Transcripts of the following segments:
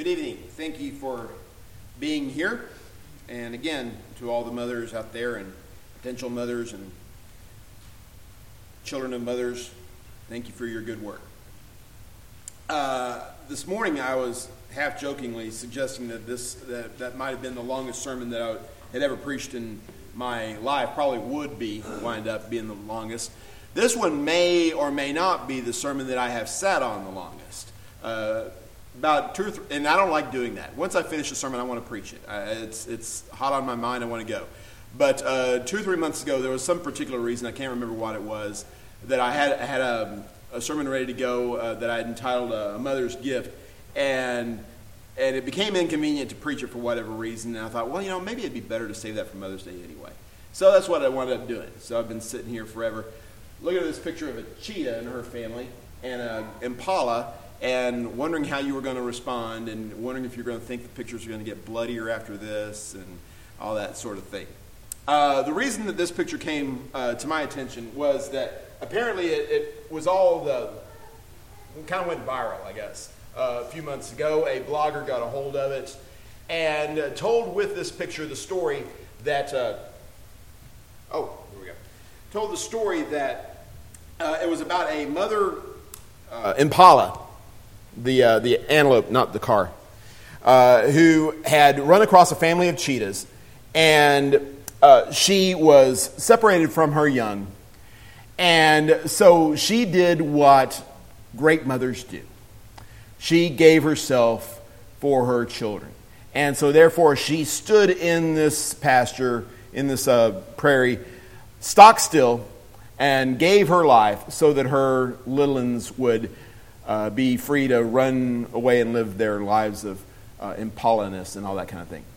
Good evening. Thank you for being here. And again, to all the mothers out there and potential mothers and children of mothers, thank you for your good work. This morning I was half-jokingly suggesting that that might have been the longest sermon that I had ever preached in my life. Probably would wind up being the longest. This one may or may not be the sermon that I have sat on the longest. About 2 or 3, and I don't like doing that. Once I finish a sermon, I want to preach it. It's hot on my mind. I want to go. But 2 or 3 months ago, there was some particular reason, I can't remember what it was, that I had a sermon ready to go that I had entitled A Mother's Gift, and it became inconvenient to preach it for whatever reason, and I thought, well, maybe it'd be better to save that for Mother's Day anyway. So that's what I wound up doing. So I've been sitting here forever. Look at this picture of a cheetah and her family, and an impala, and wondering how you were going to respond, and wondering if you're going to think the pictures are going to get bloodier after this, and all that sort of thing. The reason that this picture came to my attention was that apparently it was kind of went viral, I guess. A few months ago, a blogger got a hold of it and told with this picture the story that, told the story that it was about a mother impala, the antelope, not the car, who had run across a family of cheetahs, and she was separated from her young, and so she did what great mothers do. She gave herself for her children, and so therefore she stood in this pasture, in this prairie, stock still, and gave her life so that her little ones would be free to run away and live their lives of impala-ness and all that kind of thing.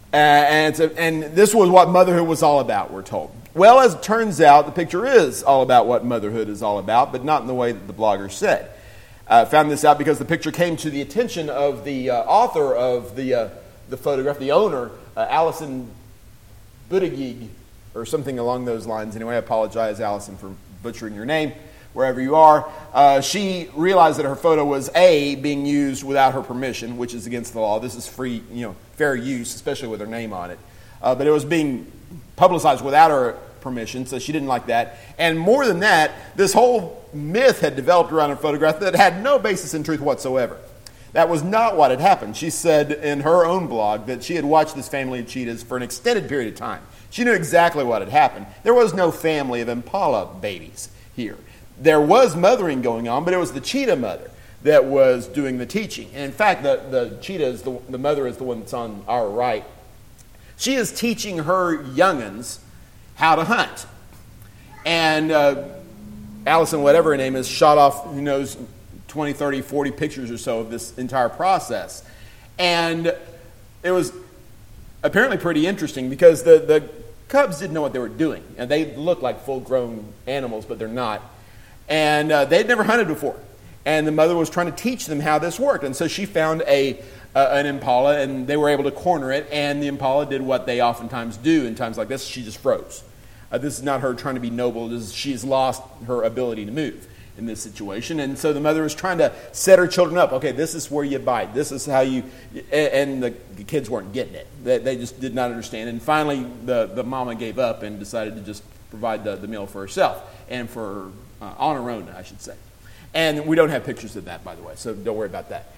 And this was what motherhood was all about, we're told. Well, as it turns out, the picture is all about what motherhood is all about, but not in the way that the blogger said. I found this out because the picture came to the attention of the author of the photograph, the owner, Allison Buttigieg, or something along those lines. Anyway, I apologize, Allison, for butchering your name, wherever you are. She realized that her photo was being used without her permission, which is against the law. This is free, fair use, especially with her name on it. But it was being publicized without her permission, so she didn't like that. And more than that, this whole myth had developed around her photograph that had no basis in truth whatsoever. That was not what had happened. She said in her own blog that she had watched this family of cheetahs for an extended period of time. She knew exactly what had happened. There was no family of impala babies here. There was mothering going on, but it was the cheetah mother that was doing the teaching. And in fact, the cheetah, the mother is the one that's on our right. She is teaching her young'uns how to hunt. And Allison, whatever her name is, shot off, 20, 30, 40 pictures or so of this entire process. And it was apparently pretty interesting because the cubs didn't know what they were doing. And they look like full-grown animals, but they're not. And they'd never hunted before. And the mother was trying to teach them how this worked. And so she found an impala, and they were able to corner it. And the impala did what they oftentimes do in times like this. She just froze. This is not her trying to be noble. She's lost her ability to move in this situation. And so the mother was trying to set her children up. Okay, this is where you bite. This is how you... And the kids weren't getting it. They just did not understand. And finally, the mama gave up and decided to just provide the meal for herself. And for on her own, I should say. And we don't have pictures of that, by the way, so don't worry about that.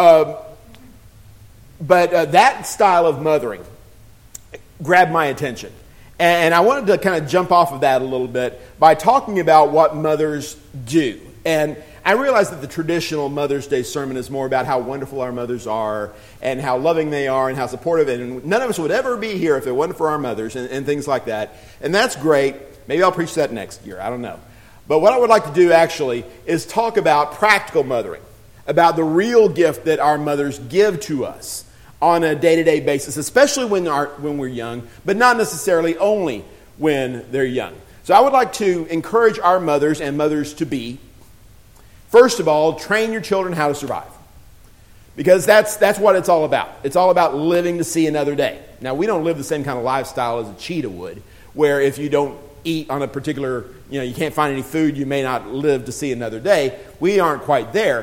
But that style of mothering grabbed my attention. And I wanted to kind of jump off of that a little bit by talking about what mothers do. And I realize that the traditional Mother's Day sermon is more about how wonderful our mothers are and how loving they are and how supportive. And none of us would ever be here if it wasn't for our mothers and things like that. And that's great. Maybe I'll preach that next year. I don't know. But what I would like to do, actually, is talk about practical mothering, about the real gift that our mothers give to us on a day-to-day basis, especially when we're young, but not necessarily only when they're young. So I would like to encourage our mothers and mothers-to-be, first of all, train your children how to survive. Because that's what it's all about. It's all about living to see another day. Now, we don't live the same kind of lifestyle as a cheetah would, where if you don't eat on a particular, you can't find any food, you may not live to see another day. We aren't quite there.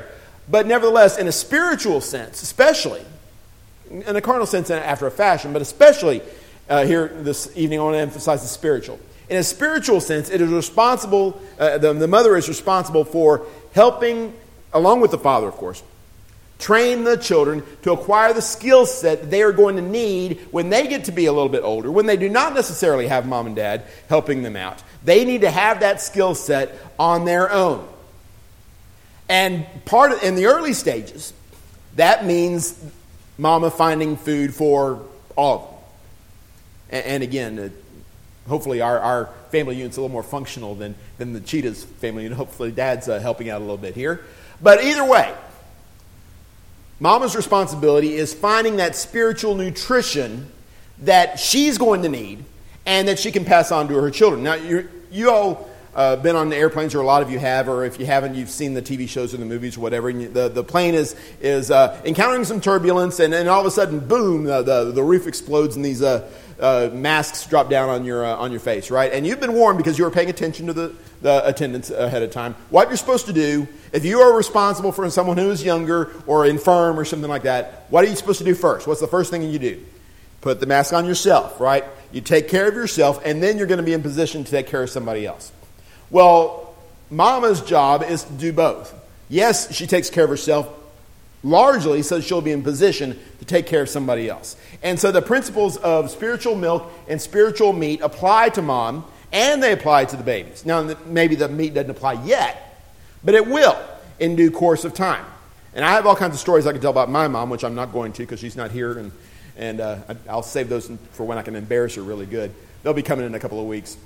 But nevertheless, in a spiritual sense, especially, in a carnal sense after a fashion, but especially here this evening I want to emphasize the spiritual. In a spiritual sense, it is responsible, the mother is responsible for helping, along with the father, of course, train the children to acquire the skill set they are going to need when they get to be a little bit older, when they do not necessarily have mom and dad helping them out. They need to have that skill set on their own. And in the early stages, that means mama finding food for all of them. And again, hopefully our family unit's a little more functional than the Cheetah's family unit. Hopefully dad's helping out a little bit here. But either way, mama's responsibility is finding that spiritual nutrition that she's going to need and that she can pass on to her children. Now, you all been on the airplanes, or a lot of you have, or if you haven't, you've seen the TV shows or the movies or whatever, and the plane is encountering some turbulence, and then all of a sudden, boom, the roof explodes and these masks drop down on your face, right? And you've been warned because you were paying attention to the attendants ahead of time. What you're supposed to do, if you are responsible for someone who is younger or infirm or something like that, what are you supposed to do first? What's the first thing you do? Put the mask on yourself, right? You take care of yourself, and then you're going to be in position to take care of somebody else. Well, mama's job is to do both. Yes, she takes care of herself largely so she'll be in position to take care of somebody else. And so the principles of spiritual milk and spiritual meat apply to mom, and they apply to the babies. Now, maybe the meat doesn't apply yet, but it will in due course of time. And I have all kinds of stories I can tell about my mom, which I'm not going to because she's not here, and I'll save those for when I can embarrass her really good. They'll be coming in a couple of weeks.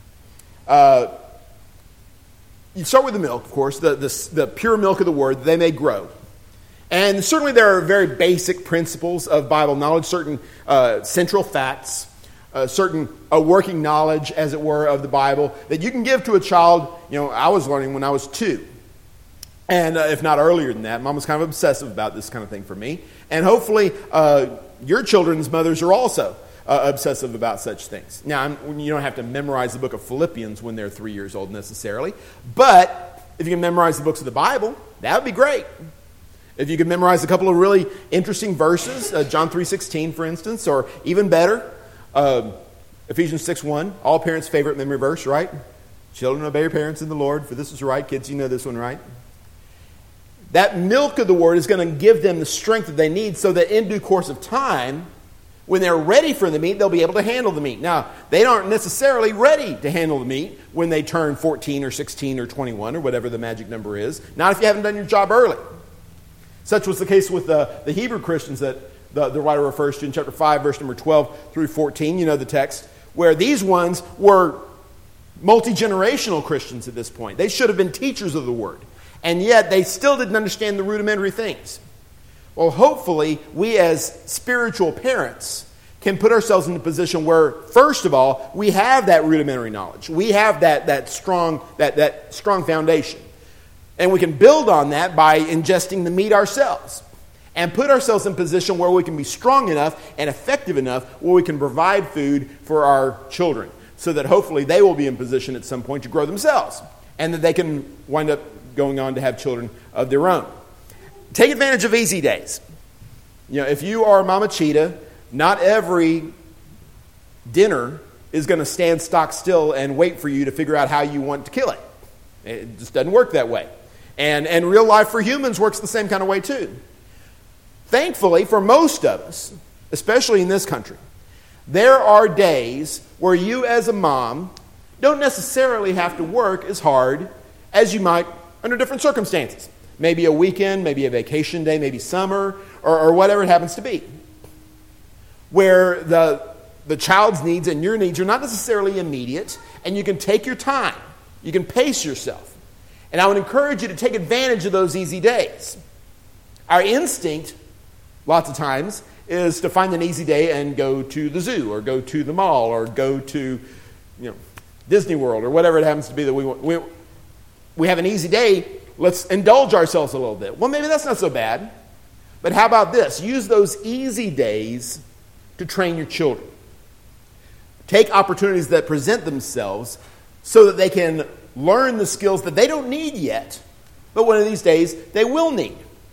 You start with the milk, of course, the pure milk of the Word. They may grow. And certainly there are very basic principles of Bible knowledge, certain central facts, certain working knowledge, as it were, of the Bible that you can give to a child. You know, I was learning when I was 2. And if not earlier than that. Mom was kind of obsessive about this kind of thing for me. And hopefully your children's mothers are also obsessive about such things. Now, you don't have to memorize the book of Philippians when they're 3 years old necessarily, but if you can memorize the books of the Bible, that would be great. If you can memorize a couple of really interesting verses, John 3:16, for instance, or even better, Ephesians 6:1, all parents' favorite memory verse, right? Children, obey your parents in the Lord, for this is right. Kids, you know this one, right? That milk of the Word is going to give them the strength that they need so that in due course of time, when they're ready for the meat, they'll be able to handle the meat. Now, they aren't necessarily ready to handle the meat when they turn 14 or 16 or 21 or whatever the magic number is. Not if you haven't done your job early. Such was the case with the Hebrew Christians that the writer refers to in chapter 5, verse number 12 through 14. You know the text, where these ones were multi-generational Christians at this point. They should have been teachers of the Word. And yet, they still didn't understand the rudimentary things. Well, hopefully, we as spiritual parents can put ourselves in a position where, first of all, we have that rudimentary knowledge. We have that strong foundation. And we can build on that by ingesting the meat ourselves. And put ourselves in a position where we can be strong enough and effective enough where we can provide food for our children. So that hopefully they will be in position at some point to grow themselves. And that they can wind up going on to have children of their own. Take advantage of easy days. You know, if you are Mama Cheetah, not every dinner is going to stand stock still and wait for you to figure out how you want to kill it. It just doesn't work that way. And real life for humans works the same kind of way too. Thankfully, for most of us, especially in this country, there are days where you as a mom don't necessarily have to work as hard as you might under different circumstances. Maybe a weekend, maybe a vacation day, maybe summer, or whatever it happens to be. Where the child's needs and your needs are not necessarily immediate, and you can take your time. You can pace yourself. And I would encourage you to take advantage of those easy days. Our instinct, lots of times, is to find an easy day and go to the zoo, or go to the mall, or go to Disney World, or whatever it happens to be that we have an easy day. Let's indulge ourselves a little bit. Well, maybe that's not so bad. But how about this? Use those easy days to train your children. Take opportunities that present themselves so that they can learn the skills that they don't need yet, but one of these days they will need.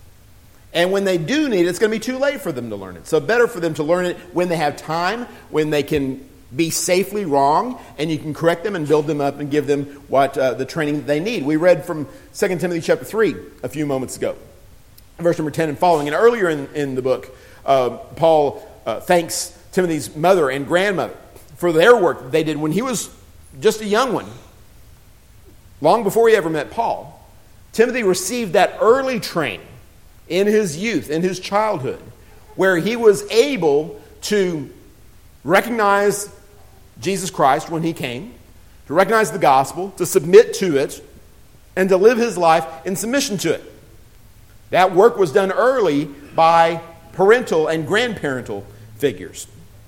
And when they do need it, it's going to be too late for them to learn it. So better for them to learn it when they have time, when they can be safely wrong, and you can correct them and build them up and give them what the training that they need. We read from 2 Timothy chapter 3 a few moments ago, verse number 10 and following. And earlier in the book, Paul thanks Timothy's mother and grandmother for their work that they did when he was just a young one. Long before he ever met Paul, Timothy received that early training in his youth, in his childhood, where he was able to recognize Jesus Christ when he came, to recognize the gospel, to submit to it, and to live his life in submission to it. That work was done early by parental and grandparental figures.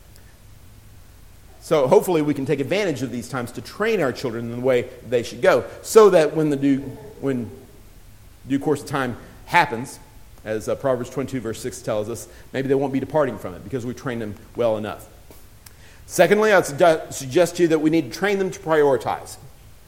So hopefully we can take advantage of these times to train our children in the way they should go, so that when due course of time happens, as Proverbs 22 verse 6 tells us, maybe they won't be departing from it because we train them well enough. Secondly, I would suggest to you that we need to train them to prioritize.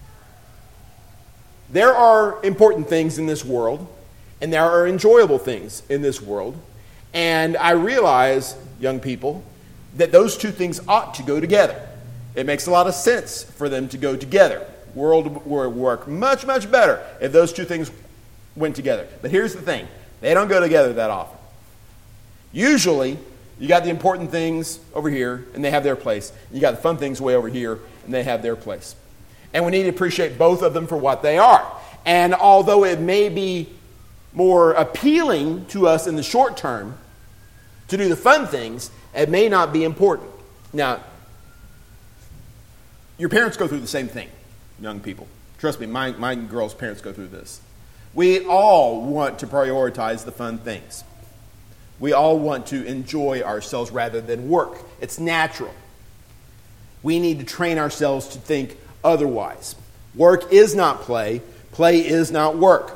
There are important things in this world, and there are enjoyable things in this world, and I realize, young people, that those two things ought to go together. It makes a lot of sense for them to go together. World would work much, much better if those two things went together. But here's the thing. They don't go together that often. Usually, you got the important things over here, and they have their place. You got the fun things way over here, and they have their place. And we need to appreciate both of them for what they are. And although it may be more appealing to us in the short term to do the fun things, it may not be important. Now, your parents go through the same thing, young people. Trust me, my girls' parents go through this. We all want to prioritize the fun things. We all want to enjoy ourselves rather than work. It's natural. We need to train ourselves to think otherwise. Work is not play. Play is not work.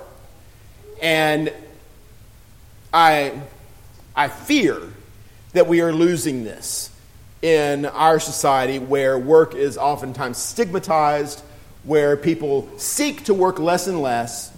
And I fear that we are losing this in our society, where work is oftentimes stigmatized, where people seek to work less and less.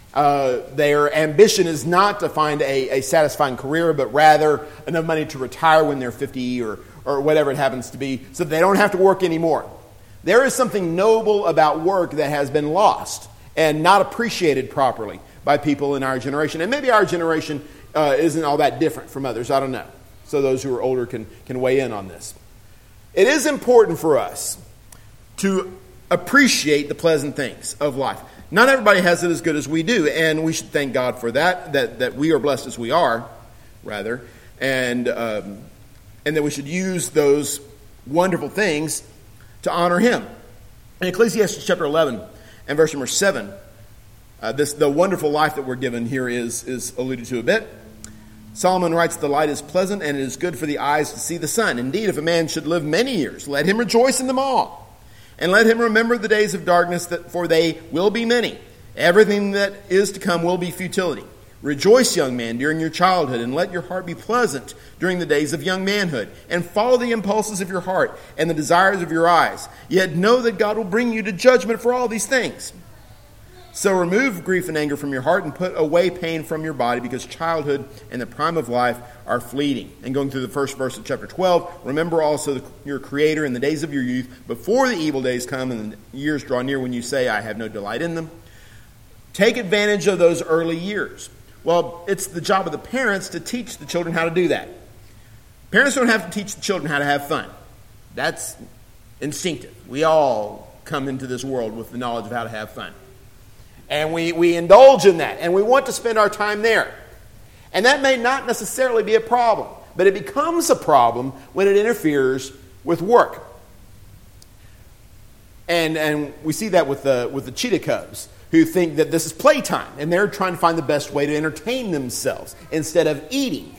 Their ambition is not to find a satisfying career, but rather enough money to retire when they're 50 or whatever it happens to be, so that they don't have to work anymore. There is something noble about work that has been lost and not appreciated properly by people in our generation. And maybe our generation isn't all that different from others. I don't know. So those who are older can weigh in on this. It is important for us to appreciate the pleasant things of life. Not everybody has it as good as we do, and we should thank God for that we are blessed as we are, rather, and that we should use those wonderful things to honor Him. In Ecclesiastes chapter 11 and verse number 7, the wonderful life that we're given here is alluded to a bit. Solomon writes, "The light is pleasant, and it is good for the eyes to see the sun. Indeed, if a man should live many years, let him rejoice in them all. And let him remember the days of darkness, for they will be many. Everything that is to come will be futility. Rejoice, young man, during your childhood, and let your heart be pleasant during the days of young manhood. And follow the impulses of your heart and the desires of your eyes. Yet know that God will bring you to judgment for all these things. So remove grief and anger from your heart and put away pain from your body, because childhood and the prime of life are fleeting." And going through the first verse of chapter 12, "Remember also your Creator in the days of your youth, before the evil days come and the years draw near when you say, 'I have no delight in them.'" Take advantage of those early years. Well, it's the job of the parents to teach the children how to do that. Parents don't have to teach the children how to have fun. That's instinctive. We all come into this world with the knowledge of how to have fun. And we indulge in that, and we want to spend our time there. And that may not necessarily be a problem, but it becomes a problem when it interferes with work. And we see that with the cheetah cubs, who think that this is playtime, and they're trying to find the best way to entertain themselves instead of eating.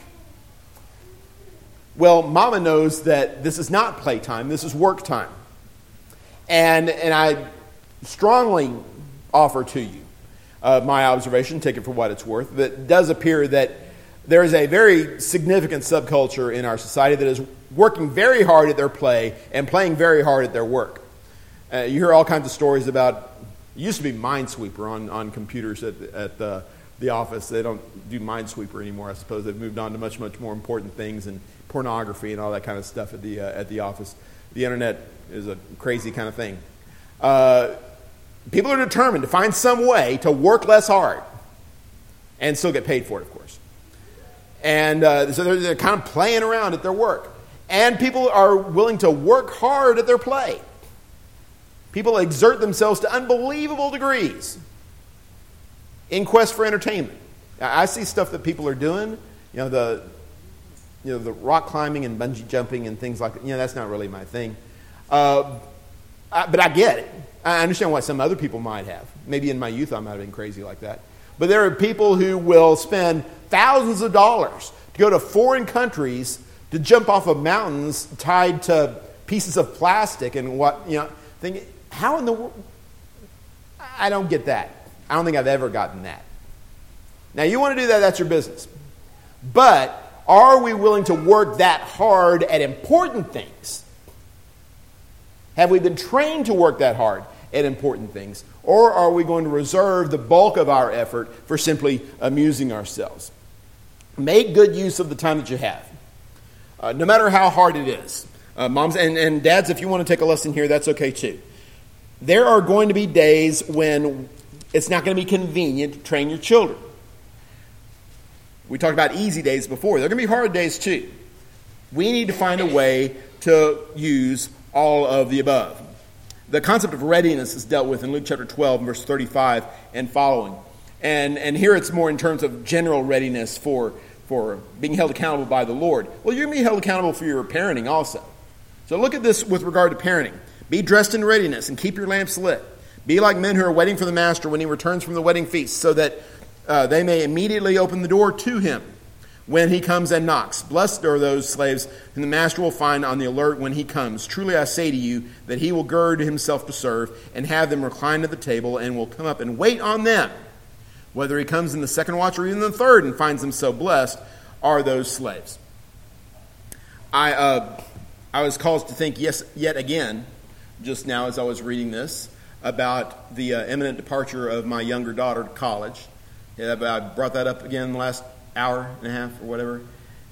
Well, Mama knows that this is not playtime, this is work time. And I strongly offer to you my observation, take it for what it's worth, that it does appear that there is a very significant subculture in our society that is working very hard at their play and playing very hard at their work. You hear all kinds of stories about, it used to be Minesweeper on computers at the The Office. They don't do Minesweeper anymore. I suppose they've moved on to much, much more important things, and pornography and all that kind of stuff at the Office. The internet is a crazy kind of thing. People are determined to find some way to work less hard and still get paid for it, of course. And so they're kind of playing around at their work. And people are willing to work hard at their play. People exert themselves to unbelievable degrees in quest for entertainment. I see stuff that people are doing, the rock climbing and bungee jumping and things like that. That's not really my thing. But I get it. I understand why some other people might have. Maybe in my youth I might have been crazy like that. But there are people who will spend thousands of dollars to go to foreign countries to jump off of mountains tied to pieces of plastic and think, how in the world? I don't get that. I don't think I've ever gotten that. Now, you want to do that, that's your business. But are we willing to work that hard at important things? Have we been trained to work that hard at important things? Or are we going to reserve the bulk of our effort for simply amusing ourselves? Make good use of the time that you have, no matter how hard it is. Moms and dads, if you want to take a lesson here, that's okay too. There are going to be days when it's not going to be convenient to train your children. We talked about easy days before. There are going to be hard days too. We need to find a way to use all of the above. The concept of readiness is dealt with in Luke chapter 12, verse 35 and following. And here it's more in terms of general readiness for being held accountable by the Lord. Well, you're going to be held accountable for your parenting also. So look at this with regard to parenting. Be dressed in readiness and keep your lamps lit. Be like men who are waiting for the master when he returns from the wedding feast, so that they may immediately open the door to him when he comes and knocks. Blessed are those slaves whom the master will find on the alert when he comes. Truly I say to you that he will gird himself to serve and have them recline at the table and will come up and wait on them. Whether he comes in the second watch or even the third and finds them so blessed are those slaves. I was caused to think yet again, just now as I was reading this, about the imminent departure of my younger daughter to college. I brought that up again the last hour and a half or whatever.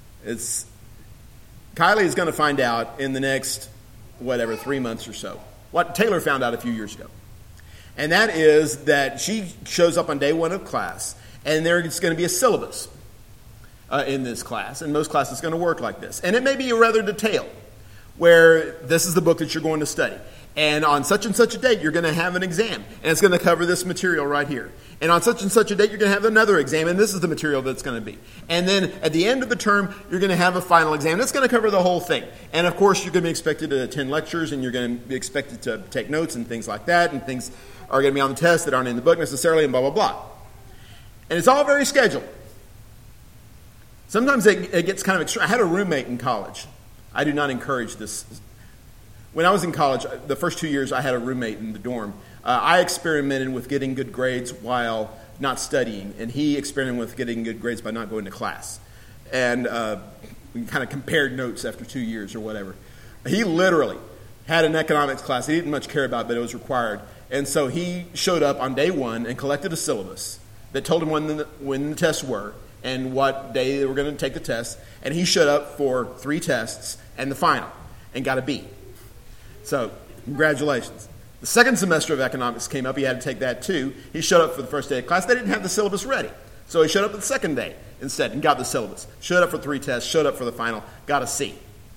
Kylie is going to find out in the next, 3 months or so, what Taylor found out a few years ago. And that is that she shows up on day one of class, and there's going to be a syllabus in this class, and most classes are going to work like this. And it may be rather detailed, where this is the book that you're going to study. And on such and such a date, you're going to have an exam. And it's going to cover this material right here. And on such and such a date, you're going to have another exam. And this is the material that's going to be. And then at the end of the term, you're going to have a final exam. That's going to cover the whole thing. And of course, you're going to be expected to attend lectures. And you're going to be expected to take notes and things like that. And things are going to be on the test that aren't in the book necessarily, and blah, blah, blah. And it's all very scheduled. Sometimes it gets kind of extreme. I had a roommate in college. I do not encourage this. When I was in college, the first 2 years I had a roommate in the dorm. I experimented with getting good grades while not studying, and he experimented with getting good grades by not going to class. And we kind of compared notes after 2 years or whatever. He literally had an economics class he didn't much care about, but it was required. And so he showed up on day one and collected a syllabus that told him when the tests were and what day they were going to take the tests. And he showed up for 3 tests and the final and got a B. So, congratulations. The second semester of economics came up. He had to take that too. He showed up for the first day of class. They didn't have the syllabus ready. So he showed up the second day instead and got the syllabus. Showed up for 3 tests, showed up for the final, got a C.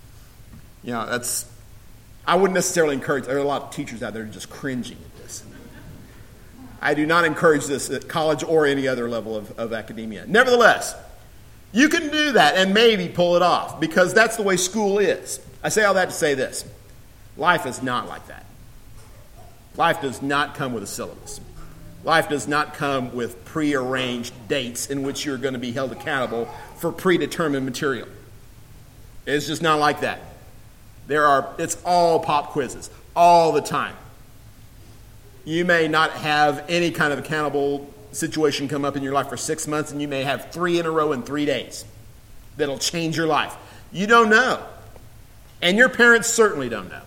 I wouldn't necessarily encourage, there are a lot of teachers out there just cringing at this. I do not encourage this at college or any other level of academia. Nevertheless, you can do that and maybe pull it off because that's the way school is. I say all that to say this. Life is not like that. Life does not come with a syllabus. Life does not come with prearranged dates in which you're going to be held accountable for predetermined material. It's just not like that. It's all pop quizzes, all the time. You may not have any kind of accountable situation come up in your life for 6 months, and you may have 3 in a row in 3 days that'll change your life. You don't know. And your parents certainly don't know.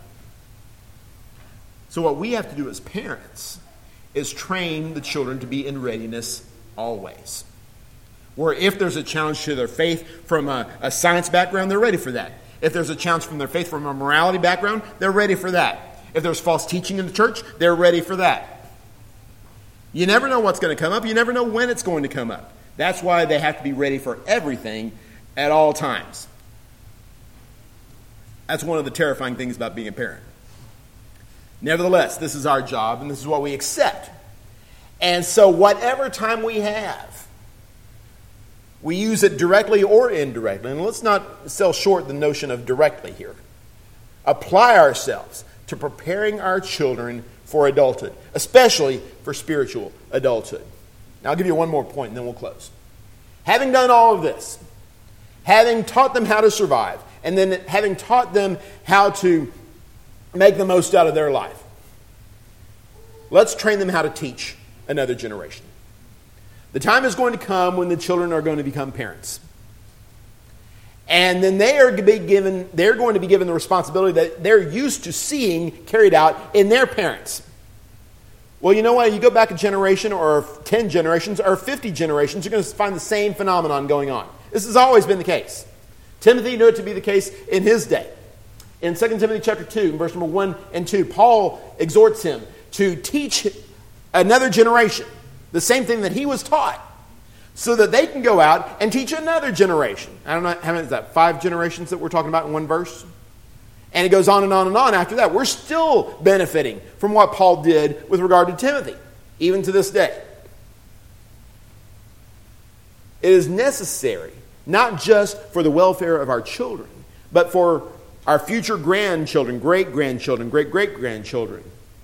So what we have to do as parents is train the children to be in readiness always. Or if there's a challenge to their faith from a science background, they're ready for that. If there's a challenge from their faith from a morality background, they're ready for that. If there's false teaching in the church, they're ready for that. You never know what's going to come up. You never know when it's going to come up. That's why they have to be ready for everything at all times. That's one of the terrifying things about being a parent. Nevertheless, this is our job, and this is what we accept. And so whatever time we have, we use it directly or indirectly. And let's not sell short the notion of directly here. Apply ourselves to preparing our children for adulthood, especially for spiritual adulthood. Now, I'll give you one more point, and then we'll close. Having done all of this, having taught them how to survive, and then having taught them how to make the most out of their life, let's train them how to teach another generation. The time is going to come when the children are going to become parents. And then they're going to be given the responsibility that they're used to seeing carried out in their parents. Well, you know what? You go back a generation or 10 generations or 50 generations, you're going to find the same phenomenon going on. This has always been the case. Timothy knew it to be the case in his day. In 2 Timothy chapter 2, verse number 1 and 2, Paul exhorts him to teach another generation the same thing that he was taught, so that they can go out and teach another generation. I don't know, how many is that? 5 generations that we're talking about in one verse? And it goes on and on and on after that. We're still benefiting from what Paul did with regard to Timothy, even to this day. It is necessary, not just for the welfare of our children, but for our future grandchildren, great-grandchildren, great-great-grandchildren,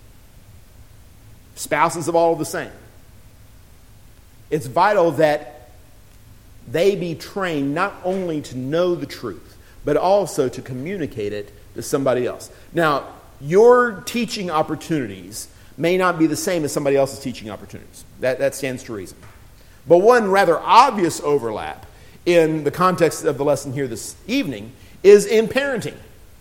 spouses of all of the same. It's vital that they be trained not only to know the truth, but also to communicate it to somebody else. Now, your teaching opportunities may not be the same as somebody else's teaching opportunities. That stands to reason. But one rather obvious overlap in the context of the lesson here this evening is in parenting.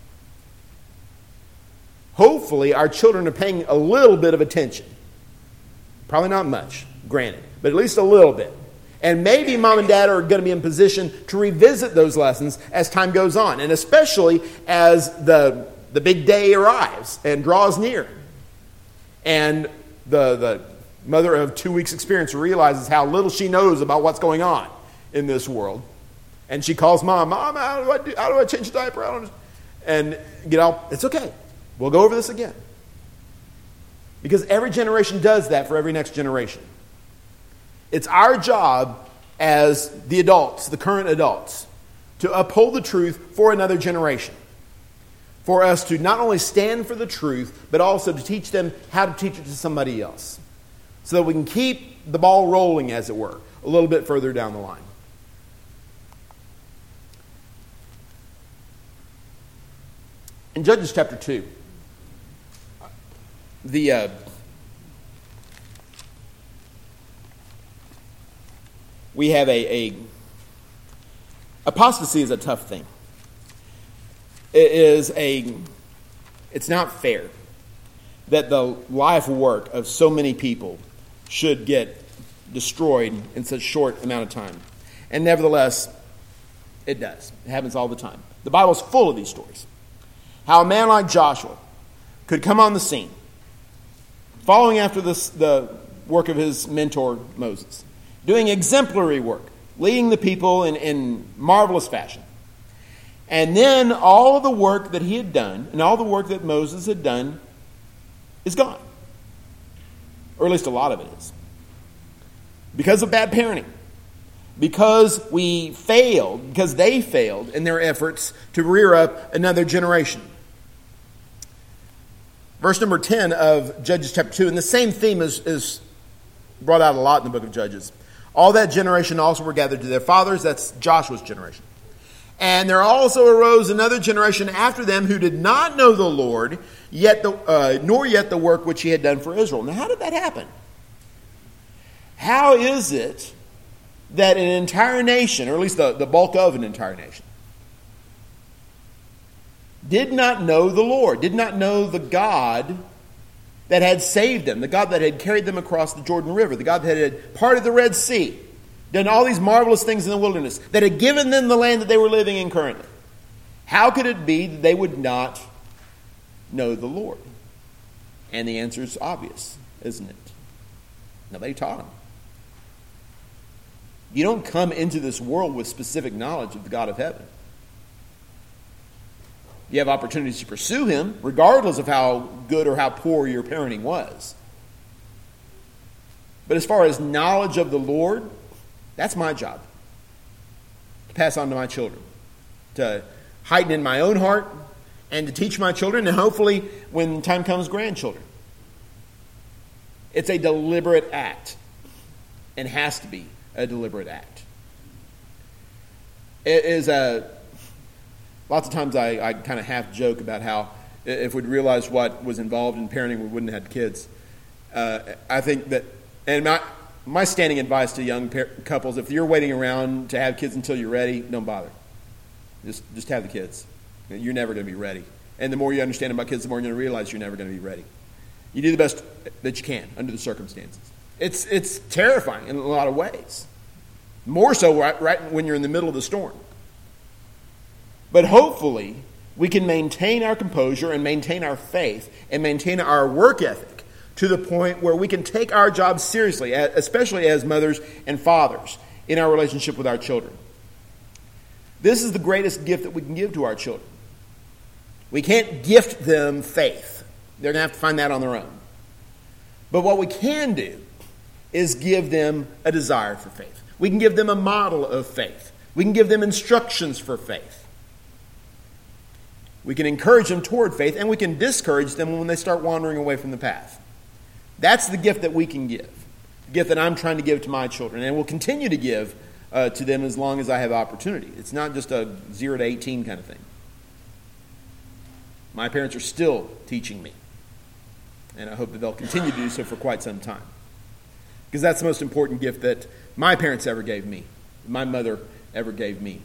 Hopefully, our children are paying a little bit of attention. Probably not much, granted, but at least a little bit. And maybe mom and dad are going to be in position to revisit those lessons as time goes on, and especially as the big day arrives and draws near. And the mother of 2 weeks' experience realizes how little she knows about what's going on in this world. And she calls Mom, how do I change the diaper? And, it's okay. We'll go over this again. Because every generation does that for every next generation. It's our job as the adults, the current adults, to uphold the truth for another generation. For us to not only stand for the truth, but also to teach them how to teach it to somebody else. So that we can keep the ball rolling, as it were, a little bit further down the line. In Judges chapter 2, we have apostasy is a tough thing. It's not fair that the life work of so many people should get destroyed in such short amount of time. And nevertheless, it does. It happens all the time. The Bible's full of these stories. How a man like Joshua could come on the scene, following after the work of his mentor Moses, doing exemplary work, leading the people in marvelous fashion. And then all of the work that he had done, and all the work that Moses had done, is gone. Or at least a lot of it is. Because of bad parenting. Because they failed in their efforts to rear up another generation. Verse number 10 of Judges chapter 2, and the same theme is brought out a lot in the book of Judges. All that generation also were gathered to their fathers. That's Joshua's generation. And there also arose another generation after them who did not know the Lord, nor yet the work which he had done for Israel. Now, how did that happen? How is it that an entire nation, or at least the bulk of an entire nation, did not know the Lord, did not know the God that had saved them, the God that had carried them across the Jordan River, the God that had parted the Red Sea, done all these marvelous things in the wilderness, that had given them the land that they were living in currently. How could it be that they would not know the Lord? And the answer is obvious, isn't it? Nobody taught them. You don't come into this world with specific knowledge of the God of heaven. You have opportunities to pursue Him, regardless of how good or how poor your parenting was. But as far as knowledge of the Lord, that's my job. To pass on to my children. To heighten in my own heart, and to teach my children, and hopefully, when time comes, grandchildren. It's a deliberate act, and has to be a deliberate act. It is lots of times I kind of half joke about how if we'd realized what was involved in parenting, we wouldn't have had kids. I think that, and my standing advice to young couples, if you're waiting around to have kids until you're ready, don't bother. Just have the kids. You're never going to be ready. And the more you understand about kids, the more you're going to realize you're never going to be ready. You do the best that you can under the circumstances. It's terrifying in a lot of ways. More so right when you're in the middle of the storm. But hopefully, we can maintain our composure and maintain our faith and maintain our work ethic to the point where we can take our jobs seriously, especially as mothers and fathers, in our relationship with our children. This is the greatest gift that we can give to our children. We can't gift them faith. They're going to have to find that on their own. But what we can do is give them a desire for faith. We can give them a model of faith. We can give them instructions for faith. We can encourage them toward faith, and we can discourage them when they start wandering away from the path. That's the gift that we can give. The gift that I'm trying to give to my children, and will continue to give to them as long as I have opportunity. It's not just a 0 to 18 kind of thing. My parents are still teaching me. And I hope that they'll continue to do so for quite some time. Because that's the most important gift that my parents ever gave me. My mother ever gave me.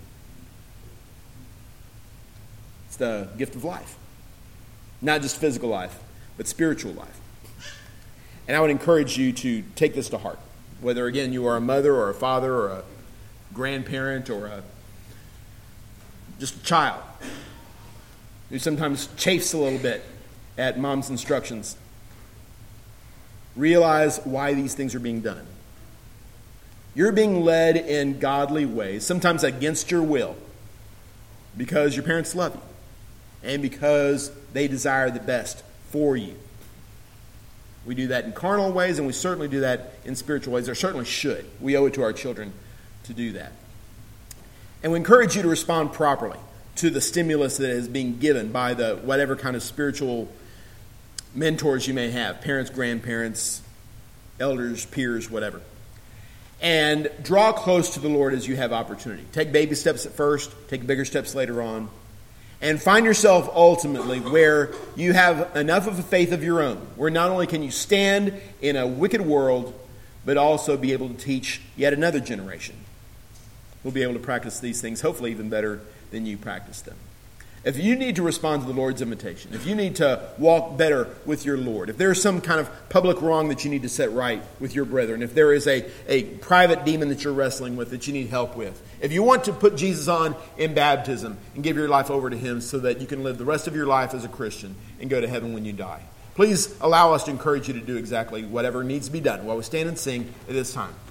It's the gift of life. Not just physical life, but spiritual life. And I would encourage you to take this to heart. Whether, again, you are a mother or a father or a grandparent or just a child who sometimes chafes a little bit at mom's instructions. Realize why these things are being done. You're being led in godly ways, sometimes against your will, because your parents love you and because they desire the best for you. We do that in carnal ways, and we certainly do that in spiritual ways. Or certainly should. We owe it to our children to do that. And we encourage you to respond properly to the stimulus that is being given by the whatever kind of spiritual mentors you may have, parents, grandparents, elders, peers, whatever. And draw close to the Lord as you have opportunity. Take baby steps at first, take bigger steps later on, and find yourself ultimately where you have enough of a faith of your own, where not only can you stand in a wicked world, but also be able to teach yet another generation who will be able to practice these things, hopefully even better than you practice them. If you need to respond to the Lord's invitation, if you need to walk better with your Lord, if there is some kind of public wrong that you need to set right with your brethren, if there is a private demon that you're wrestling with that you need help with, if you want to put Jesus on in baptism and give your life over to Him so that you can live the rest of your life as a Christian and go to heaven when you die, please allow us to encourage you to do exactly whatever needs to be done while we stand and sing at this time.